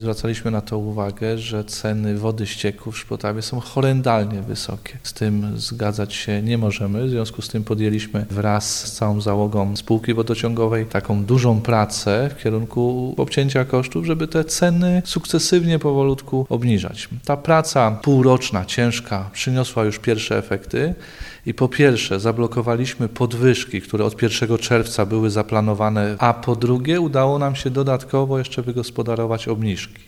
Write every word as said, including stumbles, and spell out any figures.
Zwracaliśmy na to uwagę, że ceny wody ścieków w Szpotawie są horrendalnie wysokie. Z tym zgadzać się nie możemy, w związku z tym podjęliśmy wraz z całą załogą spółki wodociągowej taką dużą pracę w kierunku obcięcia kosztów, żeby te ceny sukcesywnie, powolutku obniżać. Ta praca półroczna, ciężka, przyniosła już pierwsze efekty i po pierwsze zablokowaliśmy podwyżki, które od pierwszego czerwca były zaplanowane, a po drugie udało nam się dodatkowo jeszcze wygospodarować obniżki.